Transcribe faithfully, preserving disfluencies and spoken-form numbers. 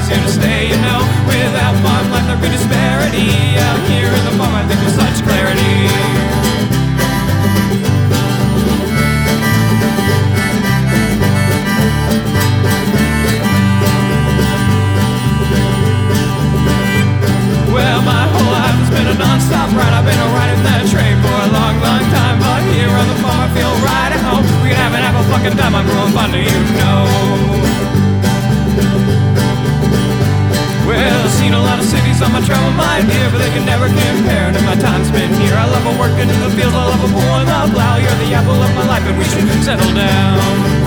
always here to stay, you know. Without farm life there'd be disparity. Out here in the farm I think with such clarity. Well, my whole life has been a non-stop ride. I've been riding that train for a long, long time. But here on the farm I feel right at home. We can have an apple fucking time. I'm growing fond of you, know. Well, I've seen a lot of cities on my travel mind here, but they can never compare to my time spent here. I love a working in the fields, I love a pulling the plow. You're the apple of my life and we should settle down.